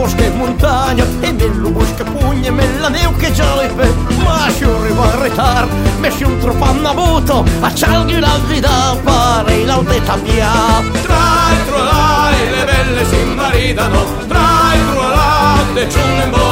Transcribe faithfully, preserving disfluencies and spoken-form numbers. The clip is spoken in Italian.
bosco e montagna, e nello bosco pugna, me la neu che già le pe, ma si arriva in ritardo, me si un troppo annabuto, a cialghi la vita pare l'autetta via. Tra i trolai le belle si maritano, tra i trolai le giunne